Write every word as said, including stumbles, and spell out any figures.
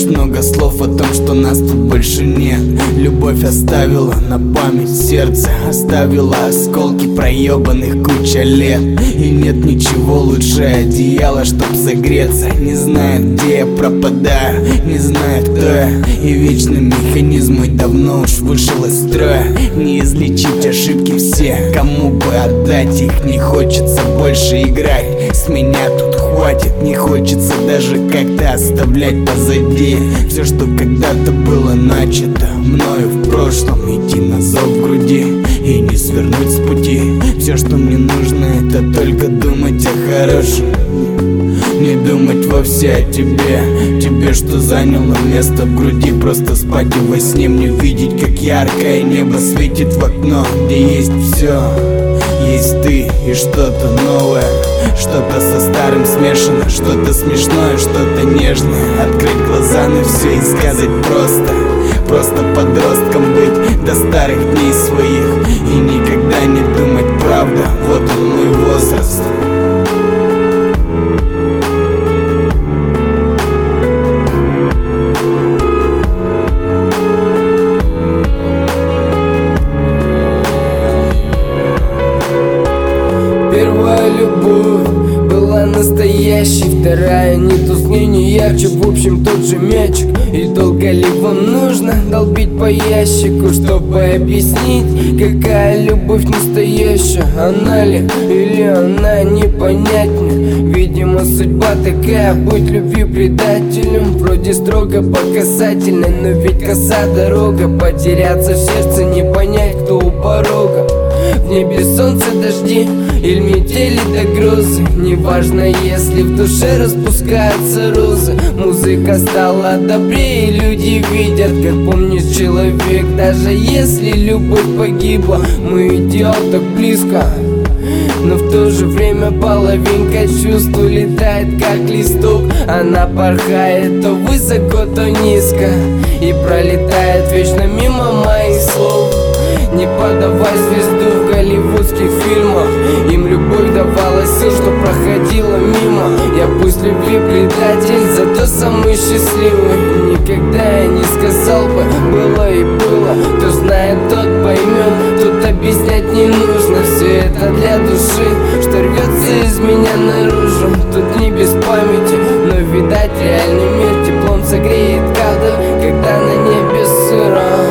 много слов о том, что нас тут больше нет. Любовь оставила на память сердце, оставила осколки проебанных куча лет. И нет ничего лучше одеяла, чтоб согреться. Не знает, где я пропадаю, не знает, кто я. И вечный механизм мой давно уж вышел из строя. Не излечить ошибки все, кому бы отдать их. Не хочется больше играть, с меня тут хватит. Не хочется даже как-то оставлять позади все, что когда-то было начато мною в прошлом. Идти на зов в груди и не свернуть с пути. Все, что мне нужно, это только думать о хорошем, не думать вовсе о тебе. Тебе, что заняло место в груди. Просто спать и во сне мне видеть, как яркое небо светит в окно, где есть все. Есть ты и что-то новое, что-то со старым смешано, что-то смешное, что-то нежное. Открыть глаза на все и сказать просто, просто подростком быть до старых дней своих. И никогда не думать, правда, вот он мой возраст. Первая любовь была настоящей, вторая не тускнее, не ярче. В общем, тот же мячик. И долго ли вам нужно долбить по ящику, чтобы объяснить, какая любовь настоящая? Она ли или она, непонятнее. Видимо, судьба такая, быть любви предателем. Вроде строго по касательной, но ведь коса дорога. Потеряться в сердце, не понять, кто у порога. В небе солнце, дожди или метели до грозы. Неважно, если в душе распускаются розы. Музыка стала добрее, и люди видят, как помнишь человек. Даже если любовь погибла, мы идеал так близко. Но в то же время половинка чувств улетает, как листок. Она порхает то высоко, то низко и пролетает вечно мимо моих слов. Не подавай звезду в голливудских фильмах. Им любовь давала сил, что проходила мимо. Я пусть любви предатель, зато самый счастливый. Никогда я не сказал бы, было и было. Кто знает, тот поймет, тут объяснять не нужно. Все это для души, что рвется из меня наружу. Тут не без памяти, но видать реальный мир теплом согреет кадр, когда на небе сыро.